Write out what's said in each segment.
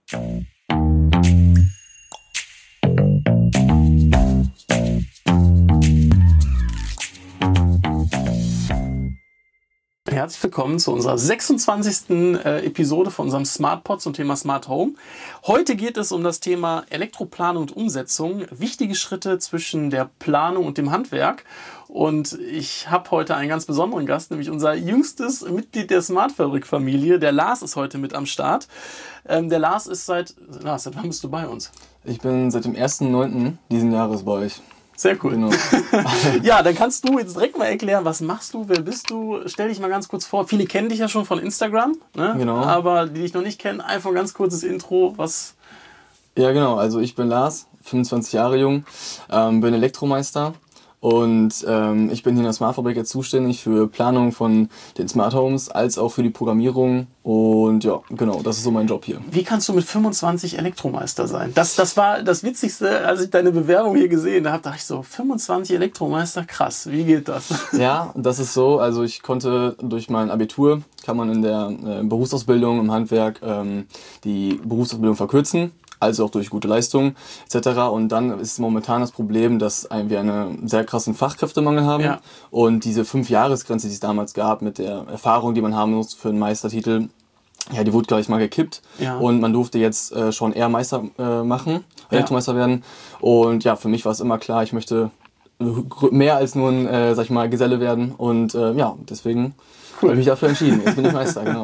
Herzlich willkommen zu unserer 26. Episode von unserem SmartPod zum Thema Smart Home. Heute geht es um das Thema Elektroplanung und Umsetzung, wichtige Schritte zwischen der Planung und dem Handwerk. Und ich habe heute einen ganz besonderen Gast, nämlich unser jüngstes Mitglied der Smartfabrik-Familie. Der Lars ist heute mit am Start. Der Lars ist seit wann bist du bei uns? Ich bin seit dem 1.9. diesen Jahres bei euch. Sehr cool. Genau. Ja, dann kannst du jetzt direkt mal erklären, was machst du, wer bist du? Stell dich mal ganz kurz vor. Viele kennen dich ja schon von Instagram, ne? Genau. Aber die dich noch nicht kennen, einfach ein ganz kurzes Intro. Ja, genau. Also ich bin Lars, 25 Jahre jung, bin Elektromeister und ich bin hier in der Smartfabrik jetzt zuständig für Planung von den Smart Homes als auch für die Programmierung. Und ja, genau, das ist so mein Job hier. Wie kannst du mit 25 Elektromeister sein? Das war das Witzigste, als ich deine Bewerbung hier gesehen habe. Dachte ich so, 25 Elektromeister, krass, wie geht das? Ja, das ist so. Also ich konnte durch mein Abitur, kann man in der Berufsausbildung im Handwerk die Berufsausbildung verkürzen. Also auch durch gute Leistung etc. Und dann ist momentan das Problem, dass wir einen sehr krassen Fachkräftemangel haben. Ja. Und diese 5-Jahres-Grenze, die es damals gab, mit der Erfahrung, die man haben muss für einen Meistertitel, ja, die wurde gleich mal gekippt. Ja. Und man durfte jetzt schon eher Meister machen, Elektromeister werden. Und ja, für mich war es immer klar, ich möchte mehr als nur ein, sag ich mal, Geselle werden. Und ja, deswegen habe ich mich dafür entschieden. Jetzt bin ich Meister, genau.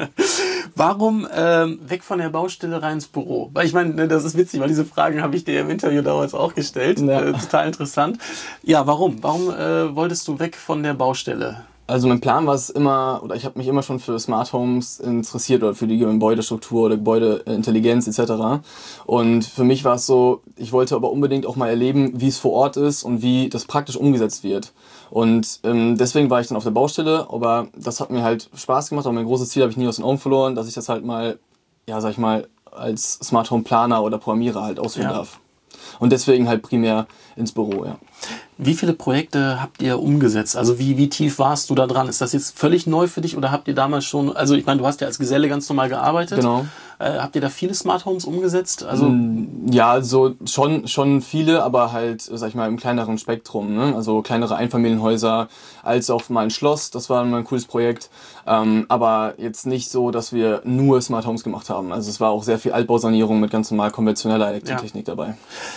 Warum weg von der Baustelle rein ins Büro? Weil ich meine, das ist witzig, weil diese Fragen habe ich dir im Interview damals auch gestellt. Ja. Total interessant. Ja, warum? Warum wolltest du weg von der Baustelle? Also mein Plan war es immer, oder ich habe mich immer schon für Smart Homes interessiert oder für die Gebäudestruktur oder Gebäudeintelligenz etc. Und für mich war es so, ich wollte aber unbedingt auch mal erleben, wie es vor Ort ist und wie das praktisch umgesetzt wird. Und deswegen war ich dann auf der Baustelle, aber das hat mir halt Spaß gemacht. Aber mein großes Ziel habe ich nie aus den Augen verloren, dass ich das halt mal, ja, sag ich mal, als Smart Home Planer oder Programmierer halt ausführen darf. Und deswegen halt primär ins Büro, ja. Wie viele Projekte habt ihr umgesetzt? Also wie tief warst du da dran? Ist das jetzt völlig neu für dich oder habt ihr damals schon, also ich meine, du hast ja als Geselle ganz normal gearbeitet. Genau. Habt ihr da viele Smart Homes umgesetzt? Also ja, also schon viele, aber halt, sag ich mal, im kleineren Spektrum, ne? Also kleinere Einfamilienhäuser, als auch mal ein Schloss, das war mal ein cooles Projekt. Aber jetzt nicht so, dass wir nur Smart Homes gemacht haben. Also es war auch sehr viel Altbausanierung mit ganz normal konventioneller Elektrotechnik dabei.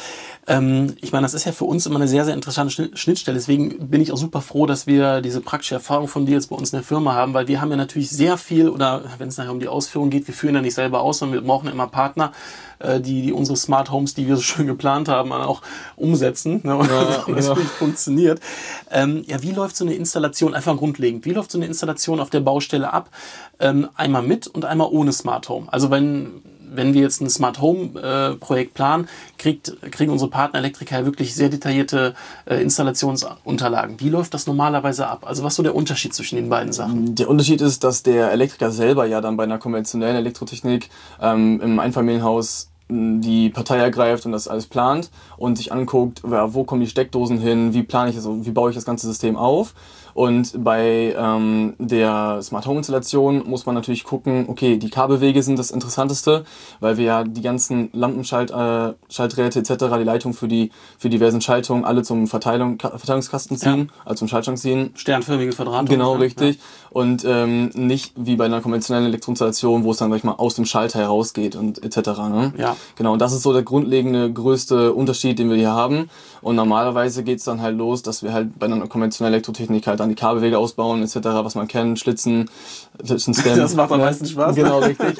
Ich meine, das ist ja für uns immer eine sehr, sehr interessante Schnittstelle. Deswegen bin ich auch super froh, dass wir diese praktische Erfahrung von dir jetzt bei uns in der Firma haben, weil wir haben ja natürlich sehr viel, oder wenn es nachher um die Ausführung geht, wir führen ja nicht selber aus, sondern wir brauchen ja immer Partner, die unsere Smart Homes, die wir so schön geplant haben, auch umsetzen, ne, und das wirklich funktioniert. Ja, wie läuft so eine Installation, einfach grundlegend, wie läuft so eine Installation auf der Baustelle ab? Einmal mit und einmal ohne Smart Home. Also wenn wir jetzt ein Smart Home Projekt planen, kriegen unsere Partner Elektriker ja wirklich sehr detaillierte Installationsunterlagen. Wie läuft das normalerweise ab? Also was ist so der Unterschied zwischen den beiden Sachen? Der Unterschied ist, dass der Elektriker selber ja dann bei einer konventionellen Elektrotechnik im Einfamilienhaus die Partei ergreift und das alles plant und sich anguckt, wo kommen die Steckdosen hin, wie plane ich das, wie baue ich das ganze System auf. Und bei der Smart Home Installation muss man natürlich gucken, okay, die Kabelwege sind das Interessanteste, weil wir ja die ganzen Lampenschalträte etc., die Leitung für diversen Schaltungen alle zum Verteilungskasten ziehen, also zum Schaltschrank ziehen. Sternförmige Verdrahtung. Genau, richtig. Ja. Und nicht wie bei einer konventionellen Elektroinstallation, wo es dann, sag ich mal, aus dem Schalter herausgeht und etc. Ne? Ja. Genau, und das ist so der grundlegende, größte Unterschied, den wir hier haben. Und normalerweise geht's dann halt los, dass wir halt bei einer konventionellen Elektrotechnik halt dann die Kabelwege ausbauen etc., was man kennt, Schlitzen, Stem. Das macht am meisten Spaß. Genau, richtig.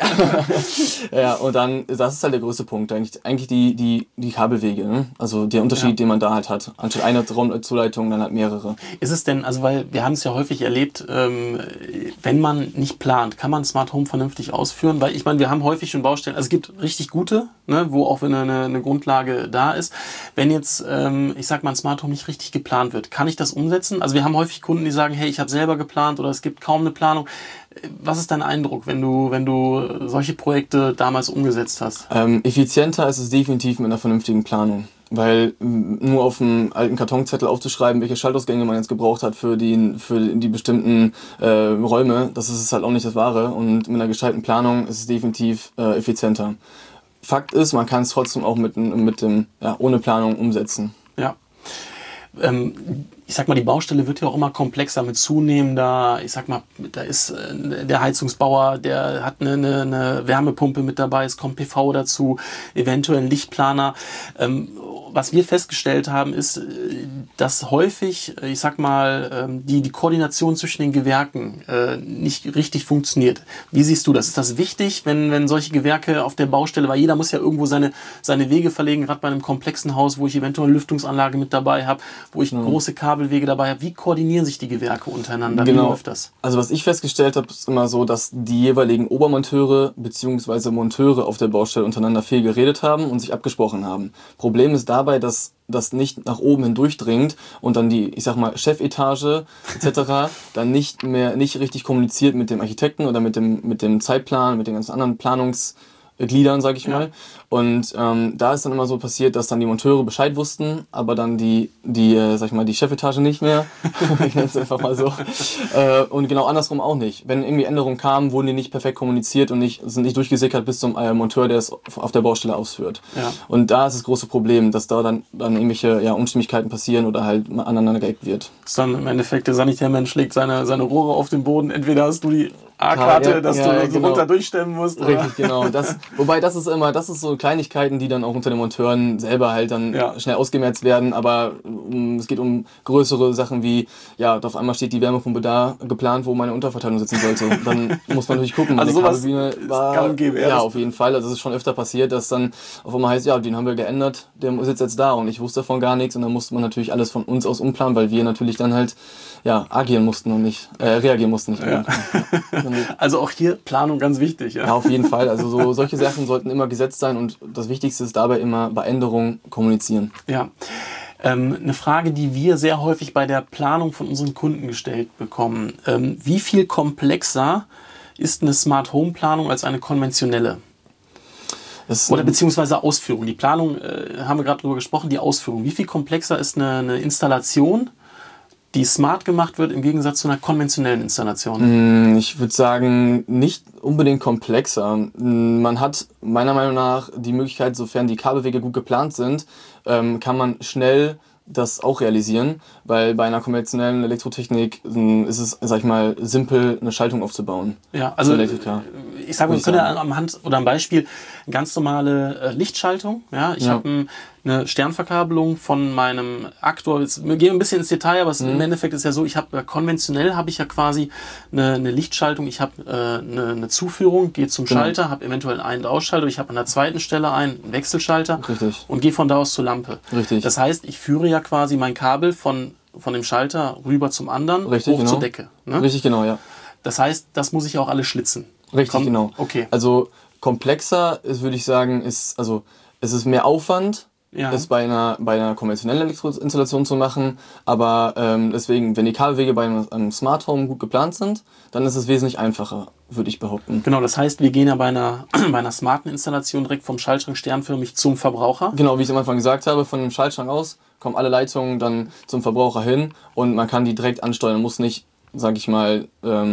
Ja, und dann, das ist halt der größte Punkt, eigentlich die Kabelwege, ne? Also der Unterschied, den man da halt hat. Anstatt einer Raumzuleitung, dann halt mehrere. Ist es denn, also weil wir haben es ja häufig erlebt, wenn man nicht plant, kann man Smart Home vernünftig ausführen? Weil ich meine, wir haben häufig schon Baustellen, also es gibt richtig gute, ne, wo auch wenn eine Grundlage da ist. Wenn jetzt, ich sag mal, ein Smart Home nicht richtig geplant wird, kann ich das umsetzen? Also wir haben häufig Kunden, die sagen, hey, ich habe selber geplant oder es gibt kaum eine Planung. Was ist dein Eindruck, wenn du solche Projekte damals umgesetzt hast? Effizienter ist es definitiv mit einer vernünftigen Planung. Weil nur auf einem alten Kartonzettel aufzuschreiben, welche Schaltausgänge man jetzt gebraucht hat für die bestimmten Räume, das ist halt auch nicht das Wahre. Und mit einer gescheiten Planung ist es definitiv effizienter. Fakt ist, man kann es trotzdem auch ohne Planung umsetzen. Ja. Ich sag mal, die Baustelle wird ja auch immer komplexer mit zunehmender, ich sag mal, da ist der Heizungsbauer, der hat eine Wärmepumpe mit dabei, es kommt PV dazu, eventuell ein Lichtplaner. Was wir festgestellt haben, ist, dass häufig, ich sag mal, die Koordination zwischen den Gewerken nicht richtig funktioniert. Wie siehst du das? Ist das wichtig, wenn solche Gewerke auf der Baustelle, weil jeder muss ja irgendwo seine Wege verlegen, gerade bei einem komplexen Haus, wo ich eventuell eine Lüftungsanlage mit dabei habe, wo ich große Kabelwege dabei habe. Wie koordinieren sich die Gewerke untereinander? Genau. Wie läuft das? Also was ich festgestellt habe, ist immer so, dass die jeweiligen Obermonteure bzw. Monteure auf der Baustelle untereinander viel geredet haben und sich abgesprochen haben. Problem ist dabei, dass das nicht nach oben hindurchdringt und dann die, ich sag mal, Chefetage etc. dann nicht richtig kommuniziert mit dem Architekten oder mit dem Zeitplan, mit den ganzen anderen Planungsgliedern, sag ich mal. Und da ist dann immer so passiert, dass dann die Monteure Bescheid wussten, aber dann die Chefetage nicht mehr. Ich nenne es einfach mal so. Und genau andersrum auch nicht. Wenn irgendwie Änderungen kamen, wurden die nicht perfekt kommuniziert und sind nicht durchgesickert bis zum Monteur, der es auf der Baustelle ausführt. Ja. Und da ist das große Problem, dass da dann irgendwelche Unstimmigkeiten passieren oder halt aneinander geeckt wird. Das ist dann im Endeffekt, der Sanitärmensch legt seine Rohre auf den Boden. Entweder hast du die A-Karte, dass du so runter durchstemmen musst. Oder? Richtig, genau. Wobei das ist so Kleinigkeiten, die dann auch unter den Monteuren selber halt dann schnell ausgemerzt werden, aber es geht um größere Sachen wie, auf einmal steht die Wärmepumpe da geplant, wo meine Unterverteilung sitzen sollte. Dann muss man natürlich gucken. Also sowas kann geben. Ja, auf jeden Fall. Also es ist schon öfter passiert, dass dann auf einmal heißt, den haben wir geändert, der sitzt jetzt da und ich wusste davon gar nichts und dann musste man natürlich alles von uns aus umplanen, weil wir natürlich dann halt agieren mussten und nicht reagieren mussten. Also auch hier Planung ganz wichtig. Ja, auf jeden Fall. Also solche Sachen sollten immer gesetzt sein und das Wichtigste ist dabei immer bei Änderungen kommunizieren. Ja. Eine Frage, die wir sehr häufig bei der Planung von unseren Kunden gestellt bekommen. Wie viel komplexer ist eine Smart Home Planung als eine konventionelle? Oder beziehungsweise Ausführung. Die Planung, haben wir gerade drüber gesprochen, die Ausführung. Wie viel komplexer ist eine Installation, die smart gemacht wird, im Gegensatz zu einer konventionellen Installation? Ich würde sagen, nicht unbedingt komplexer. Man hat meiner Meinung nach die Möglichkeit, sofern die Kabelwege gut geplant sind, kann man schnell das auch realisieren, weil bei einer konventionellen Elektrotechnik ist es, sag ich mal, simpel, eine Schaltung aufzubauen. Ja, also ich sage, wir können ja am Hand oder am Beispiel eine ganz normale Lichtschaltung. Ja, ich habe eine Sternverkabelung von meinem Aktor. Wir gehen ein bisschen ins Detail, aber im Endeffekt ist ja so, konventionell habe ich ja quasi eine Lichtschaltung, ich habe eine Zuführung, gehe zum Schalter, habe eventuell einen Ein- und Ausschalter, ich habe an der zweiten Stelle einen Wechselschalter. Richtig. Und gehe von da aus zur Lampe. Richtig. Das heißt, ich führe ja quasi mein Kabel von dem Schalter rüber zum anderen, hoch zur Decke. Ne? Richtig, genau, ja. Das heißt, das muss ich auch alles schlitzen. Richtig, genau. Okay. Also komplexer ist, würde ich sagen, es ist mehr Aufwand, das bei einer konventionellen Elektroinstallation zu machen, aber deswegen, wenn die Kabelwege bei einem Smart Home gut geplant sind, dann ist es wesentlich einfacher, würde ich behaupten. Genau, das heißt, wir gehen ja bei einer smarten Installation direkt vom Schaltschrank sternförmig zum Verbraucher. Genau, wie ich am Anfang gesagt habe, von dem Schaltschrank aus kommen alle Leitungen dann zum Verbraucher hin und man kann die direkt ansteuern, muss nicht, sag ich mal,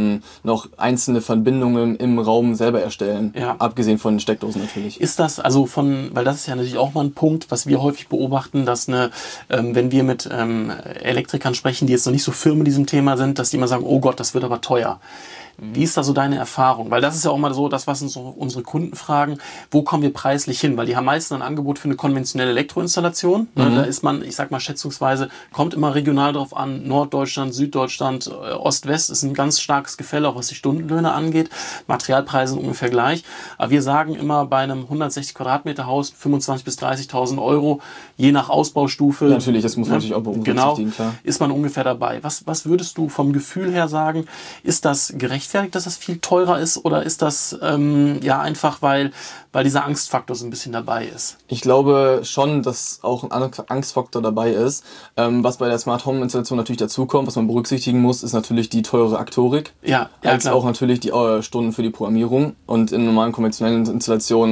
noch einzelne Verbindungen im Raum selber erstellen. Ja. Abgesehen von den Steckdosen natürlich. Ist das, weil das ist ja natürlich auch mal ein Punkt, was wir häufig beobachten, dass wenn wir mit Elektrikern sprechen, die jetzt noch nicht so firm in diesem Thema sind, dass die immer sagen, oh Gott, das wird aber teuer. Wie ist da so deine Erfahrung? Weil das ist ja auch mal so, das, was uns unsere Kunden fragen, wo kommen wir preislich hin? Weil die haben meistens ein Angebot für eine konventionelle Elektroinstallation. Da ist man, ich sag mal schätzungsweise, kommt immer regional drauf an, Norddeutschland, Süddeutschland, Ost-West ist ein ganz starkes Gefälle, auch was die Stundenlöhne angeht. Materialpreise sind ungefähr gleich. Aber wir sagen immer, bei einem 160 Quadratmeter Haus 25.000 bis 30.000 Euro, je nach Ausbaustufe. Ja, natürlich, das muss man natürlich auch berücksichtigen, klar. Ist man ungefähr dabei. Was würdest du vom Gefühl her sagen? Ist das gerechtfertigt, dass das viel teurer ist, oder ist das einfach, weil dieser Angstfaktor so ein bisschen dabei ist? Ich glaube schon, dass auch ein Angstfaktor dabei ist. Was bei der Smart Home Installation natürlich dazukommt, was man berücksichtigen muss, ist natürlich die teure Aktorik. Ja, als klar. Auch natürlich die Stunden für die Programmierung. Und in normalen konventionellen Installationen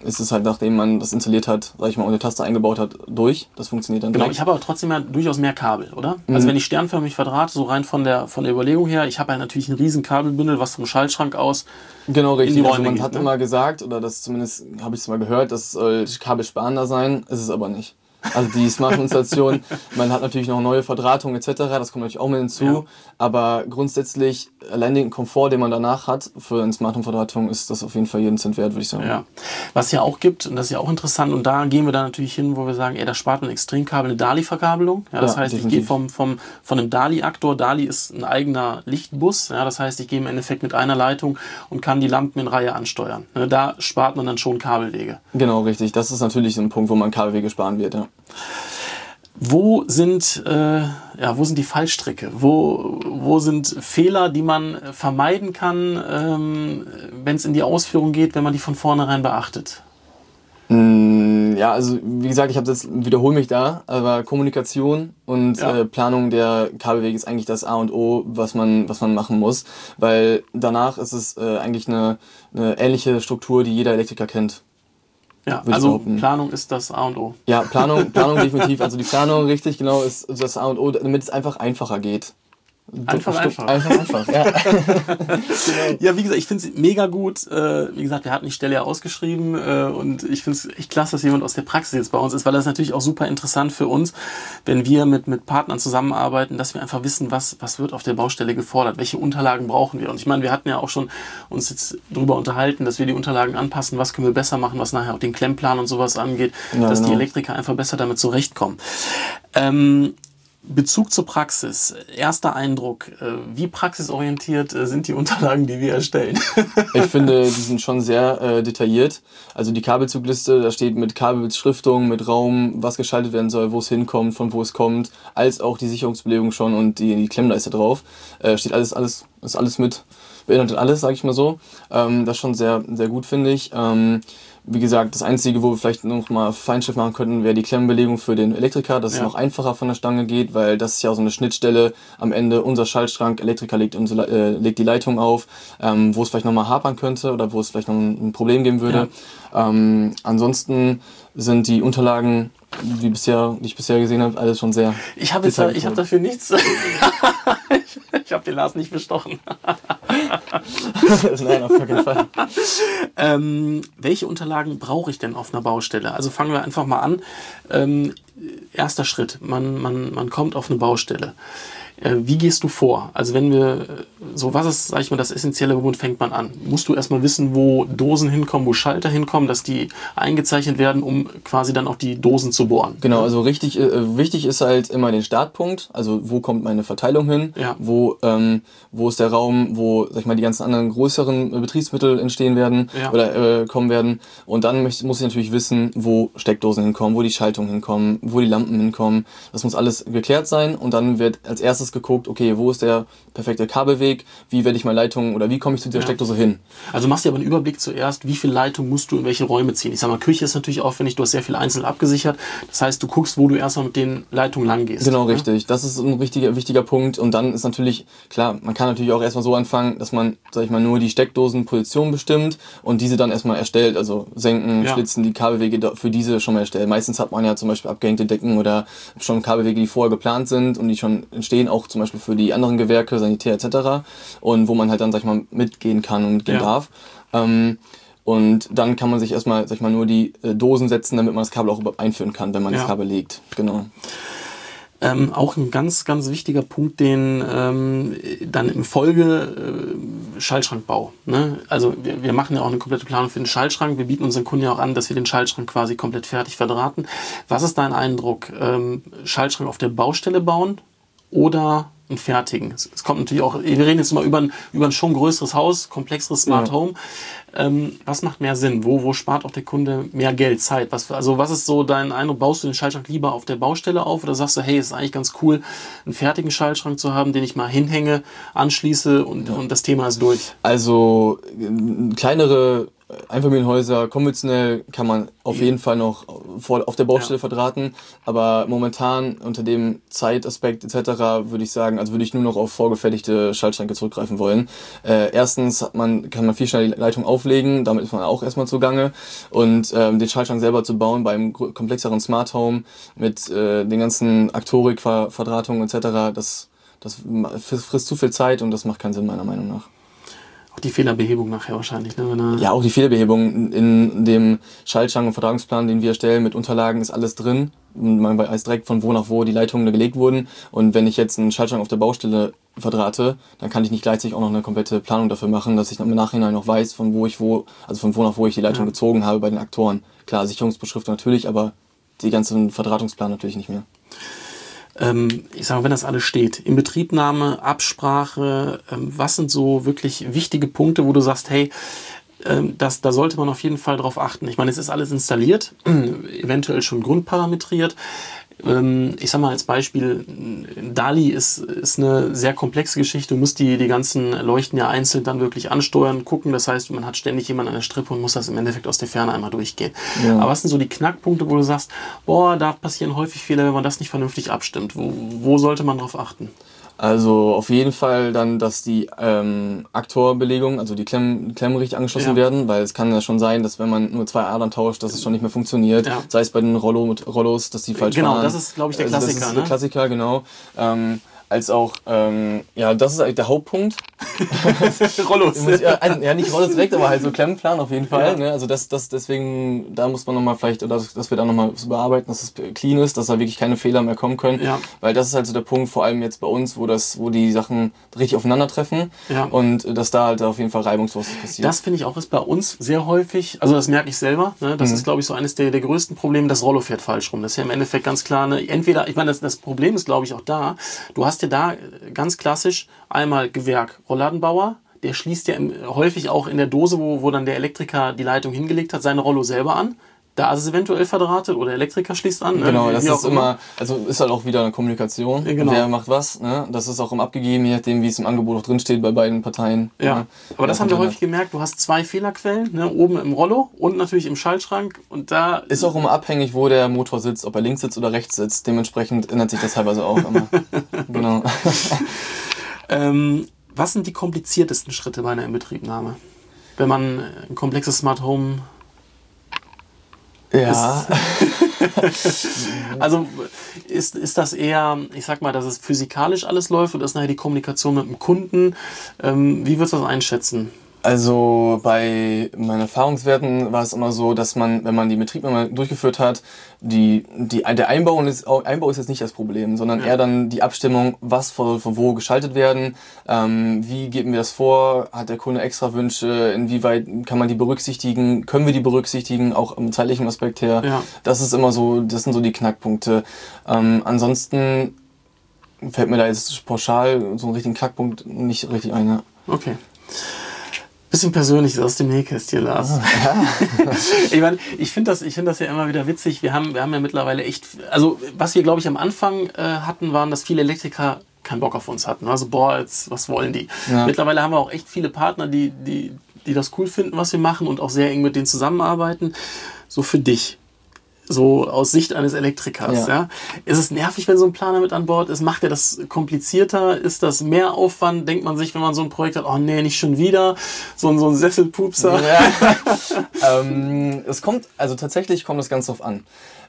ist es halt, nachdem man das installiert hat, sag ich mal, und eine Taste eingebaut hat, durch. Das funktioniert dann Genau, direkt. ich habe aber trotzdem ja durchaus mehr Kabel, oder? Also wenn ich sternförmig verdrahte, so rein von der Überlegung her, ich habe ja natürlich ein riesen Kabelbündel, was vom Schaltschrank aus Genau, richtig. in die Also Räume man geht, hat ne? immer gesagt, oder das zumindest habe ich es mal gehört, das soll kabelsparender sein, ist es aber nicht. Also die Smartphone-Installation, man hat natürlich noch neue Verdrahtungen etc., das kommt natürlich auch mit hinzu, Ja. aber grundsätzlich, allein den Komfort, den man danach hat für eine Smartphone-Verdrahtung, ist das auf jeden Fall jeden Cent wert, würde ich sagen. Ja. Was ja auch gibt, und das ist ja auch interessant, und da gehen wir dann natürlich hin, wo wir sagen, da spart man Extremkabel eine DALI-Verkabelung. Ja, das heißt, definitiv. ich gehe von einem DALI-Aktor, DALI ist ein eigener Lichtbus, ja, das heißt, ich gehe im Endeffekt mit einer Leitung und kann die Lampen in Reihe ansteuern. Ne, da spart man dann schon Kabelwege. Genau, richtig. Das ist natürlich so ein Punkt, wo man Kabelwege sparen wird, ja. Wo sind die Fallstricke? Wo sind Fehler, die man vermeiden kann, wenn es in die Ausführung geht, wenn man die von vornherein beachtet? Ja, also wie gesagt, wiederhole mich da, aber Kommunikation und Planung der Kabelwege ist eigentlich das A und O, was man machen muss, weil danach ist es eigentlich eine ähnliche Struktur, die jeder Elektriker kennt. Ja, also Planung ist das A und O. Ja, Planung definitiv. Also die Planung, richtig, genau, ist das A und O, damit es einfach einfacher geht. Einfach. Ja. Genau. Ja, wie gesagt, ich finde es mega gut. Wie gesagt, wir hatten die Stelle ja ausgeschrieben und ich finde es echt klasse, dass jemand aus der Praxis jetzt bei uns ist, weil das natürlich auch super interessant für uns, wenn wir mit Partnern zusammenarbeiten, dass wir einfach wissen, was wird auf der Baustelle gefordert, welche Unterlagen brauchen wir. Und ich meine, wir hatten ja auch schon uns jetzt darüber unterhalten, dass wir die Unterlagen anpassen, was können wir besser machen, was nachher auch den Klemmplan und sowas angeht, ja, dass genau. die Elektriker einfach besser damit zurechtkommen. Bezug zur Praxis, erster Eindruck, wie praxisorientiert sind die Unterlagen, die wir erstellen? Ich finde, die sind schon sehr detailliert. Also die Kabelzugliste, da steht mit Kabelbeschriftung, mit Raum, was geschaltet werden soll, wo es hinkommt, von wo es kommt, als auch die Sicherungsbelegung schon und die Klemmleiste drauf. Steht alles, ist alles mit, beinhaltet alles, sage ich mal so. Das ist schon sehr, sehr gut, finde ich. Wie gesagt, das Einzige, wo wir vielleicht noch mal Feinschliff machen könnten, wäre die Klemmbelegung für den Elektriker, dass es noch einfacher von der Stange geht, weil das ist ja auch so eine Schnittstelle am Ende, unser Schaltschrank, Elektriker legt die Leitung auf, wo es vielleicht noch mal hapern könnte oder wo es vielleicht noch ein Problem geben würde. Ja. Ansonsten sind die Unterlagen, die ich bisher gesehen habe, alles schon sehr... Ich habe dafür nichts... Ich habe den Lars nicht bestochen. Nein, auf keinen Fall. Welche Unterlagen brauche ich denn auf einer Baustelle? Also fangen wir einfach mal an. Erster Schritt, man kommt auf eine Baustelle. Wie gehst du vor? Also wenn was ist, sag ich mal, das Essentielle, womit fängt man an? Musst du erstmal wissen, wo Dosen hinkommen, wo Schalter hinkommen, dass die eingezeichnet werden, um quasi dann auch die Dosen zu bohren? Genau, also wichtig ist halt immer den Startpunkt, also wo kommt meine Verteilung hin, wo ist der Raum, wo, sag ich mal, die ganzen anderen größeren Betriebsmittel entstehen werden oder kommen werden, und dann muss ich natürlich wissen, wo Steckdosen hinkommen, wo die Schaltungen hinkommen, wo die Lampen hinkommen. Das muss alles geklärt sein, und dann wird als erstes geguckt, okay, wo ist der perfekte Kabelweg, wie werde ich meine Leitung oder wie komme ich zu dieser Steckdose hin. Also machst du aber einen Überblick zuerst, wie viel Leitung musst du in welche Räume ziehen. Ich sag mal, Küche ist natürlich aufwendig, du hast sehr viel einzeln abgesichert. Das heißt, du guckst, wo du erstmal mit den Leitungen lang gehst. Genau, richtig. Das ist ein wichtiger Punkt. Und dann ist natürlich, klar, man kann natürlich auch erstmal so anfangen, dass man, sag ich mal, nur die Steckdosenposition bestimmt und diese dann erstmal erstellt. Also senken, schlitzen, die Kabelwege für diese schon mal erstellt. Meistens hat man ja zum Beispiel abgehängte Decken oder schon Kabelwege, die vorher geplant sind und die schon entstehen, auch zum Beispiel für die anderen Gewerke, Sanitär etc. Und wo man halt dann, sag ich mal, mitgehen kann und mitgehen darf. Und dann kann man sich erstmal, sag ich mal, nur die Dosen setzen, damit man das Kabel auch überhaupt einführen kann, wenn man das Kabel legt. Genau. Auch ein ganz, ganz wichtiger Punkt, den dann im Folge Schaltschrankbau. Ne? Also wir machen ja auch eine komplette Planung für den Schaltschrank. Wir bieten unseren Kunden ja auch an, dass wir den Schaltschrank quasi komplett fertig verdrahten. Was ist dein Eindruck? Schaltschrank auf der Baustelle bauen oder einen fertigen? Es kommt natürlich auch, wir reden jetzt mal über ein schon größeres Haus, komplexeres Smart Home. Was macht mehr Sinn? Wo spart auch der Kunde mehr Geld, Zeit? Was ist so dein Eindruck? Baust du den Schaltschrank lieber auf der Baustelle auf oder sagst du, hey, es ist eigentlich ganz cool, einen fertigen Schaltschrank zu haben, den ich mal hinhänge, anschließe und das Thema ist durch? Also kleinere Einfamilienhäuser, konventionell kann man auf jeden Fall noch auf der Baustelle verdrahten, aber momentan unter dem Zeitaspekt etc. würde ich sagen, also würde ich nur noch auf vorgefertigte Schaltschränke zurückgreifen wollen. Erstens kann man viel schneller die Leitung auflegen, damit ist man auch erstmal zugange, und den Schaltschrank selber zu bauen bei einem komplexeren Smart Home mit den ganzen Aktorik-Verdrahtungen etc., das frisst zu viel Zeit und das macht keinen Sinn meiner Meinung nach. Auch die Fehlerbehebung nachher wahrscheinlich, ne? Ja, auch die Fehlerbehebung in dem Schaltschrank- und Verdrahtungsplan, den wir erstellen mit Unterlagen, ist alles drin. Man weiß direkt, von wo nach wo die Leitungen gelegt wurden. Und wenn ich jetzt einen Schaltschrank auf der Baustelle verdrahte, dann kann ich nicht gleichzeitig auch noch eine komplette Planung dafür machen, dass ich im Nachhinein noch weiß, von wo nach wo ich die Leitung gezogen habe bei den Aktoren. Klar, Sicherungsbeschriftung natürlich, aber die ganzen Verdrahtungsplan natürlich nicht mehr. Ich sage mal, wenn das alles steht, Inbetriebnahme, Absprache, was sind so wirklich wichtige Punkte, wo du sagst, hey, da sollte man auf jeden Fall drauf achten. Ich meine, es ist alles installiert, eventuell schon grundparametriert. Ich sag mal als Beispiel, DALI ist eine sehr komplexe Geschichte. Du musst die ganzen Leuchten ja einzeln dann wirklich ansteuern, gucken. Das heißt, man hat ständig jemanden an der Strippe und muss das im Endeffekt aus der Ferne einmal durchgehen. Ja. Aber was sind so die Knackpunkte, wo du sagst, da passieren häufig Fehler, wenn man das nicht vernünftig abstimmt? Wo sollte man drauf achten? Also auf jeden Fall dann, dass die Aktorbelegung, also die Klemmen richtig angeschlossen werden, weil es kann ja schon sein, dass wenn man nur 2 Adern tauscht, dass es schon nicht mehr funktioniert. Ja. Sei es bei den Rollos, dass die falsch fahren. Genau, das ist, glaube ich, der Klassiker. Das ist der Klassiker, genau. Als auch, das ist eigentlich der Hauptpunkt. Rollos. Ja, nicht Rollos direkt, aber halt so Klemmplan auf jeden Fall. Ja. Ne? Also deswegen, da muss man nochmal vielleicht, oder dass wir da nochmal so bearbeiten, dass es clean ist, dass da wirklich keine Fehler mehr kommen können. Ja. Weil das ist halt so der Punkt, vor allem jetzt bei uns, wo die Sachen richtig aufeinandertreffen. Ja. Und dass da halt auf jeden Fall reibungslos passiert. Das finde ich auch ist bei uns sehr häufig, also das merke ich selber, ne? Das ist, glaube ich, so eines der größten Probleme, das Rollo fährt falsch rum. Das ist ja im Endeffekt ganz klar, ne? Entweder, ich meine, das Problem ist, glaube ich, auch da, du hast ja da ganz klassisch einmal Gewerk Rollladenbauer, der schließt ja häufig auch in der Dose, wo dann der Elektriker die Leitung hingelegt hat, seine Rollo selber an. Da ist es eventuell verdrahtet oder der Elektriker schließt an. Ne? Genau, das ist immer, also ist halt auch wieder eine Kommunikation. Ja, genau. Wer macht was, ne? Das ist auch im Abgegeben, je nachdem, wie es im Angebot auch drinsteht bei beiden Parteien. Ja, ne? Aber das haben wir häufig gemerkt, du hast 2 Fehlerquellen, ne? Oben im Rollo und natürlich im Schaltschrank und da... Ist auch immer abhängig, wo der Motor sitzt, ob er links sitzt oder rechts sitzt. Dementsprechend ändert sich das teilweise auch immer. Genau. Was sind die kompliziertesten Schritte bei einer Inbetriebnahme? Wenn man ein komplexes Smart Home... Ja. Also ist das eher, ich sag mal, dass es physikalisch alles läuft oder ist nachher die Kommunikation mit dem Kunden? Wie würdest du das einschätzen? Also bei meinen Erfahrungswerten war es immer so, dass man, wenn man die Betriebnahme durchgeführt hat, der Einbau ist jetzt nicht das Problem, sondern eher dann die Abstimmung, was von wo geschaltet werden, wie geben wir das vor, hat der Kunde extra Wünsche, inwieweit kann man die berücksichtigen, können wir die berücksichtigen, auch im zeitlichen Aspekt her. Ja. Das sind so die Knackpunkte. Ansonsten fällt mir da jetzt pauschal so einen richtigen Knackpunkt nicht richtig ein. Ja. Okay. Bisschen Persönliches aus dem Nähkästchen, Lars. Ja. Ich meine, ich finde das ja immer wieder witzig. Wir haben ja mittlerweile echt, also was wir, glaube ich, am Anfang hatten, waren, dass viele Elektriker keinen Bock auf uns hatten. Also, jetzt, was wollen die? Ja. Mittlerweile haben wir auch echt viele Partner, die das cool finden, was wir machen und auch sehr eng mit denen zusammenarbeiten. So für dich. So aus Sicht eines Elektrikers. Ja. Ist es nervig, wenn so ein Planer mit an Bord ist? Macht er das komplizierter? Ist das mehr Aufwand? Denkt man sich, wenn man so ein Projekt hat, oh nee, nicht schon wieder? So ein Sesselpupser? Ja. Tatsächlich kommt das ganz drauf an.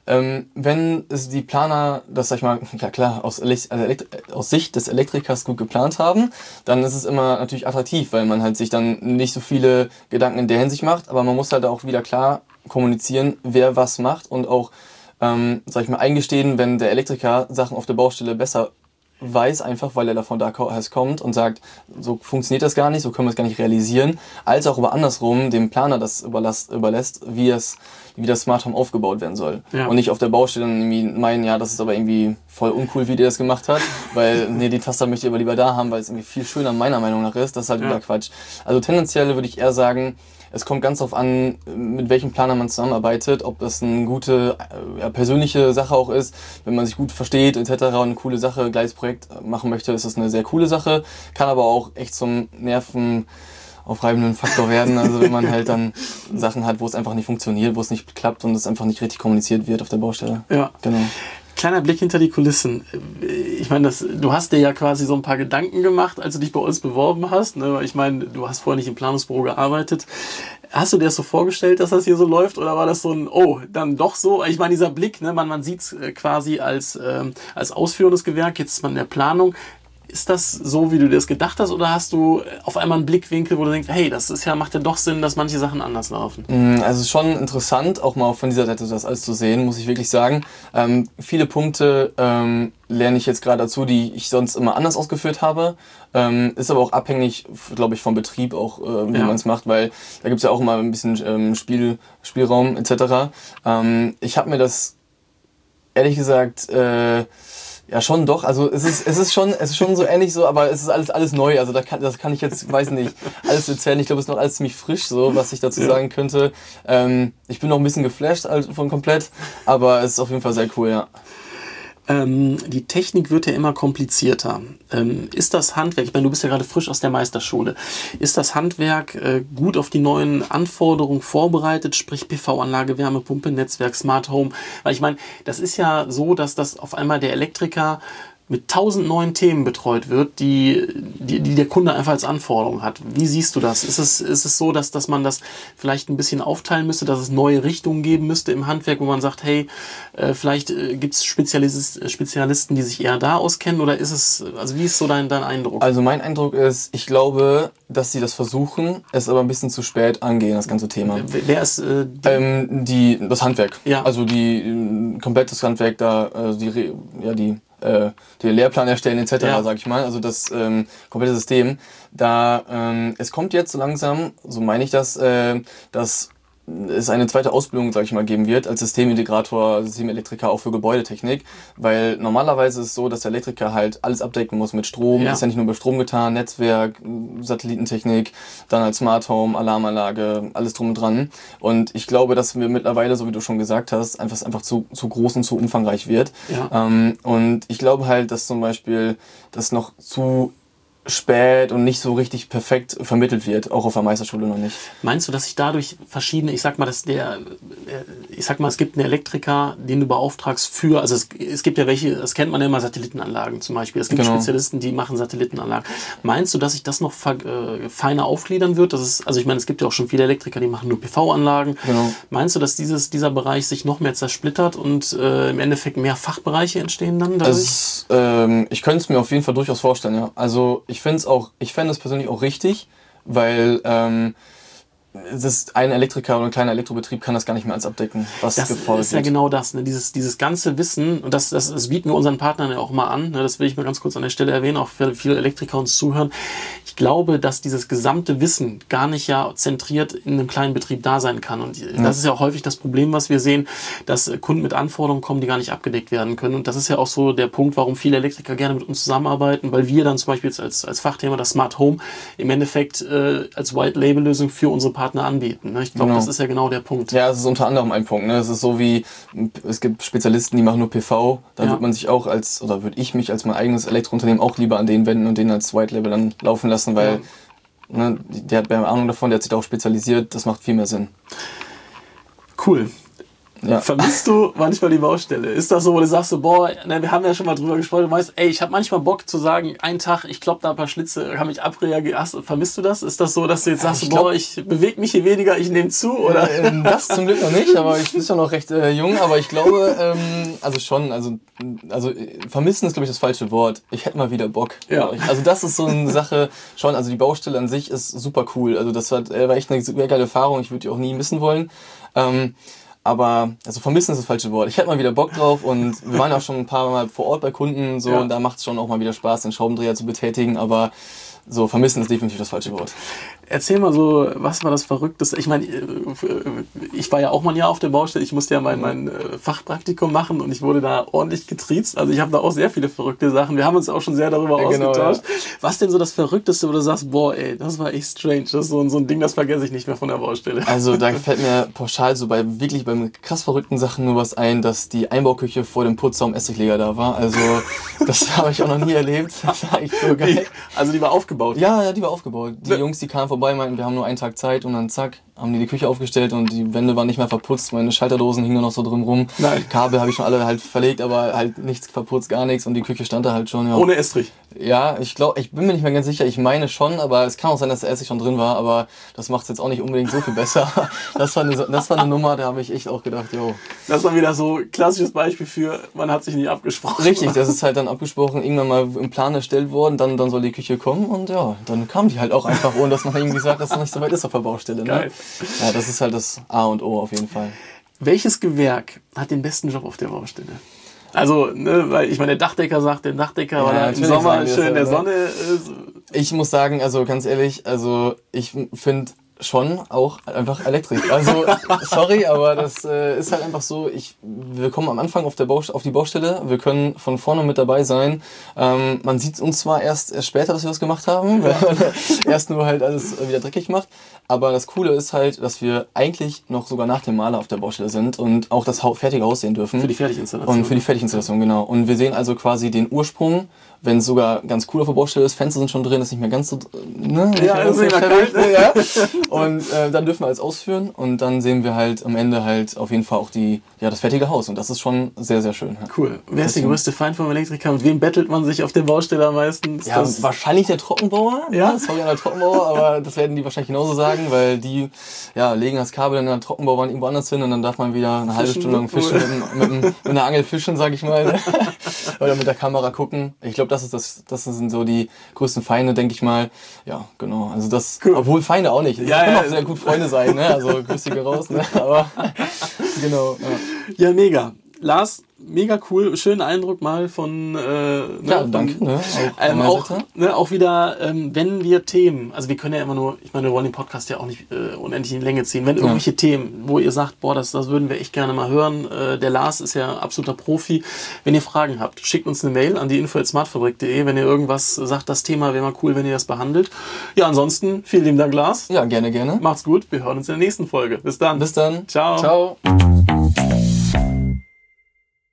Wenn es die Planer, das sag ich mal, ja klar, aus Sicht des Elektrikers gut geplant haben, dann ist es immer natürlich attraktiv, weil man halt sich dann nicht so viele Gedanken in der Hinsicht macht, aber man muss halt auch wieder klar kommunizieren, wer was macht und auch, eingestehen, wenn der Elektriker Sachen auf der Baustelle besser weiß, einfach weil er davon da kommt und sagt, so funktioniert das gar nicht, so können wir es gar nicht realisieren, als auch aber andersrum dem Planer das überlässt, wie das Smart Home aufgebaut werden soll. Ja. Und nicht auf der Baustelle dann irgendwie meinen, ja, das ist aber irgendwie voll uncool, wie der das gemacht hat, weil, nee, die Taster möchte ich aber lieber da haben, weil es irgendwie viel schöner meiner Meinung nach ist. Das ist halt wieder Quatsch. Also tendenziell würde ich eher sagen, es kommt ganz darauf an, mit welchem Planer man zusammenarbeitet, ob das eine gute persönliche Sache auch ist, wenn man sich gut versteht etc. und eine coole Sache, gleiches Projekt machen möchte, ist das eine sehr coole Sache, kann aber auch echt zum Nerven aufreibenden Faktor werden. Also wenn man halt dann Sachen hat, wo es einfach nicht funktioniert, wo es nicht klappt und es einfach nicht richtig kommuniziert wird auf der Baustelle. Ja. Genau. Kleiner Blick hinter die Kulissen. Ich meine, du hast dir ja quasi so ein paar Gedanken gemacht, als du dich bei uns beworben hast. Ne? Ich meine, du hast vorher nicht im Planungsbüro gearbeitet. Hast du dir das so vorgestellt, dass das hier so läuft? Oder war das so ein, oh, dann doch so? Ich meine, dieser Blick, ne? man sieht es quasi als ausführendes Gewerk, jetzt ist man in der Planung. Ist das so, wie du dir das gedacht hast, oder hast du auf einmal einen Blickwinkel, wo du denkst, hey, das ist ja, macht ja doch Sinn, dass manche Sachen anders laufen? Also es ist schon interessant, auch mal von dieser Seite das alles zu sehen, muss ich wirklich sagen. Viele Punkte lerne ich jetzt gerade dazu, die ich sonst immer anders ausgeführt habe. Ist aber auch abhängig, glaube ich, vom Betrieb auch, wie man es macht, weil da gibt es ja auch immer ein bisschen Spielraum etc. Ich habe mir das, ehrlich gesagt, ja, schon doch. Also es ist schon so ähnlich so, aber es ist alles neu. Also das kann ich jetzt, weiß nicht, alles erzählen. Ich glaube, es ist noch alles ziemlich frisch, so was ich dazu sagen könnte. Ich bin noch ein bisschen geflasht von komplett, aber es ist auf jeden Fall sehr cool, ja. Die Technik wird ja immer komplizierter. Ist das Handwerk, ich meine, du bist ja gerade frisch aus der Meisterschule, ist das Handwerk gut auf die neuen Anforderungen vorbereitet, sprich PV-Anlage, Wärmepumpe, Netzwerk, Smart Home? Weil ich meine, das ist ja so, dass das auf einmal der Elektriker mit 1000 neuen Themen betreut wird, die der Kunde einfach als Anforderung hat. Wie siehst du das? Ist es so, dass man das vielleicht ein bisschen aufteilen müsste, dass es neue Richtungen geben müsste im Handwerk, wo man sagt, hey, vielleicht gibt es Spezialisten, die sich eher da auskennen, oder ist es, also wie ist so dein Eindruck? Also mein Eindruck ist, ich glaube, dass sie das versuchen, es aber ein bisschen zu spät angehen, das ganze Thema. Wer ist das Handwerk. Ja. Also komplettes Handwerk da, die Lehrplan erstellen etc., sag ich mal, also das komplette System. Es kommt jetzt so langsam, so meine ich das, dass es eine zweite Ausbildung, sag ich mal, geben wird als Systemintegrator, Systemelektriker auch für Gebäudetechnik, weil normalerweise ist es so, dass der Elektriker halt alles abdecken muss mit Strom, ist ja nicht nur bei Strom getan, Netzwerk, Satellitentechnik, dann halt Smart Home, Alarmanlage, alles drum und dran, und ich glaube, dass wir mittlerweile, so wie du schon gesagt hast, einfach zu groß und zu umfangreich wird, und ich glaube halt, dass zum Beispiel das noch zu spät und nicht so richtig perfekt vermittelt wird, auch auf der Meisterschule noch nicht. Meinst du, dass sich dadurch verschiedene, es gibt einen Elektriker, den du beauftragst für, also es gibt ja welche, das kennt man ja immer, Satellitenanlagen zum Beispiel. Es gibt Spezialisten, die machen Satellitenanlagen. Meinst du, dass sich das noch feiner aufgliedern wird? Also ich meine, es gibt ja auch schon viele Elektriker, die machen nur PV-Anlagen. Genau. Meinst du, dass dieser Bereich sich noch mehr zersplittert und im Endeffekt mehr Fachbereiche entstehen dann dadurch? Ich könnte es mir auf jeden Fall durchaus vorstellen, ja. Also ich fände es persönlich auch richtig, weil ein Elektriker oder ein kleiner Elektrobetrieb kann das gar nicht mehr als abdecken, was gefordert wird. Das ist ja genau das, ne? Dieses ganze Wissen, und das bieten wir unseren Partnern ja auch mal an, ne? Das will ich mal ganz kurz an der Stelle erwähnen, auch für viele Elektriker uns zuhören. Ich glaube, dass dieses gesamte Wissen gar nicht zentriert in einem kleinen Betrieb da sein kann, und das ist ja auch häufig das Problem, was wir sehen, dass Kunden mit Anforderungen kommen, die gar nicht abgedeckt werden können, und das ist ja auch so der Punkt, warum viele Elektriker gerne mit uns zusammenarbeiten, weil wir dann zum Beispiel jetzt als Fachthema das Smart Home im Endeffekt als White-Label-Lösung für unsere Partner anbieten. Ne? Ich glaube, das ist ja genau der Punkt. Ja, es ist unter anderem ein Punkt. Ne? Es ist so wie, es gibt Spezialisten, die machen nur PV, dann wird man sich auch würde ich mich als mein eigenes Elektrounternehmen auch lieber an den wenden und den als White Label dann laufen lassen, weil der hat mehr Ahnung davon, der hat sich da auch spezialisiert, das macht viel mehr Sinn. Cool. Ja. Vermisst du manchmal die Baustelle? Ist das so, wo du sagst, wir haben ja schon mal drüber gesprochen, du meinst, ich habe manchmal Bock zu sagen, einen Tag, ich klopp da ein paar Schlitze, kann mich abreagieren. Vermisst du das? Ist das so, dass du jetzt sagst, ich bewege mich hier weniger, ich nehme zu? Oder? Das zum Glück noch nicht, aber ich bin ja noch recht jung, aber ich glaube, vermissen ist, glaube ich, das falsche Wort. Ich hätte mal wieder Bock. Ja. Also das ist so eine Sache schon, also die Baustelle an sich ist super cool. Also das war echt eine super geile Erfahrung, ich würde die auch nie missen wollen. Aber vermissen ist das falsche Wort. Ich hätte mal wieder Bock drauf, und wir waren ja auch schon ein paar Mal vor Ort bei Kunden, und da macht es schon auch mal wieder Spaß, den Schraubendreher zu betätigen, aber so vermissen ist definitiv das falsche Wort. Erzähl mal so, was war das Verrückteste? Ich meine, ich war ja auch mal ein Jahr auf der Baustelle, ich musste ja mein Fachpraktikum machen, und ich wurde da ordentlich getriezt. Also ich habe da auch sehr viele verrückte Sachen. Wir haben uns auch schon sehr darüber ausgetauscht. Ja. Was denn so das Verrückteste, wo du sagst, das war echt strange. Das ist so ein Ding, das vergesse ich nicht mehr von der Baustelle. Also da fällt mir pauschal so beim krass verrückten Sachen nur was ein, dass die Einbauküche vor dem Putzraum Essigleger da war. Also das habe ich auch noch nie erlebt. Das war echt so geil. Also die war aufgebaut aufgebaut? Ja, die war aufgebaut. Die Jungs, die kamen vorbei, meinten, wir haben nur einen Tag Zeit und dann zack, haben die Küche aufgestellt und die Wände waren nicht mehr verputzt, meine Schalterdosen hingen noch so drum rum. Nein. Kabel habe ich schon alle halt verlegt, aber halt nichts verputzt, gar nichts und die Küche stand da halt schon. Ja. Ohne Estrich? Ja, ich bin mir nicht mehr ganz sicher, ich meine schon, aber es kann auch sein, dass der Essig schon drin war, aber das macht es jetzt auch nicht unbedingt so viel besser. Das war eine Nummer, da habe ich echt auch gedacht, jo. Das war wieder so ein klassisches Beispiel für, man hat sich nicht abgesprochen. Richtig, das ist halt dann abgesprochen, irgendwann mal im Plan erstellt worden, dann soll die Küche kommen und ja, dann kam die halt auch einfach, ohne dass man irgendwie sagt, dass es nicht so weit ist auf der Baustelle. Ne? Geil. Ja, das ist halt das A und O auf jeden Fall. Welches Gewerk hat den besten Job auf der Baustelle? Also, ne, weil ich meine, der Dachdecker sagt, der Dachdecker, Ja, weil er im Sommer schön in der Sonne ist. Ich muss sagen, also ganz ehrlich, also ich finde schon auch einfach Elektrik. Also, sorry, aber das ist halt einfach so, wir kommen am Anfang auf die Baustelle, wir können von vorne mit dabei sein. Man sieht uns zwar erst später, dass wir das gemacht haben, weil man erst nur halt alles wieder dreckig macht, aber das Coole ist halt, dass wir eigentlich noch sogar nach dem Maler auf der Baustelle sind und auch das fertige Haus sehen dürfen. Für die Fertiginstallation. Und für die Fertiginstallation, genau. Und wir sehen also quasi den Ursprung, wenn es sogar ganz cool auf der Baustelle ist, Fenster sind schon drin, ist nicht mehr ganz so, ne? Ja, das ist nicht mehr kalt, ne? Ja. Und dann dürfen wir alles ausführen und dann sehen wir halt am Ende halt auf jeden Fall auch das fertige Haus und das ist schon sehr, sehr schön. Ja. Cool. Wer ist der größte Feind vom Elektriker? Mit wem bettelt man sich auf der Baustelle am meisten? Ja, wahrscheinlich der Trockenbauer. Ja? Sorry an der Trockenbauer, aber das werden die wahrscheinlich genauso sagen, weil die legen das Kabel in der Trockenbauwand irgendwo anders hin und dann darf man wieder eine halbe Stunde lang fischen mit einer Angel fischen, sag ich mal. Oder mit der Kamera gucken. Ich glaube, das sind so die größten Feinde, denke ich mal. Ja, genau. Also das, cool. Obwohl Feinde auch nicht. Ja, können auch sehr gut Freunde sein, ne? Also grüß dich raus, ne? Aber genau. Ja, mega. Lars, mega cool, schönen Eindruck mal von danke. Ne? Auch wieder, wenn wir Themen, also wir können ja immer nur, ich meine, wir wollen den Podcast ja auch nicht unendlich in die Länge ziehen, wenn irgendwelche Themen, wo ihr sagt, boah, das würden wir echt gerne mal hören, der Lars ist ja absoluter Profi, wenn ihr Fragen habt, schickt uns eine Mail an die info@smartfabrik.de, wenn ihr irgendwas sagt, das Thema wäre mal cool, wenn ihr das behandelt. Ja, ansonsten, vielen lieben Dank, Lars. Ja, gerne. Macht's gut, wir hören uns in der nächsten Folge. Bis dann. Bis dann. Ciao. Ciao.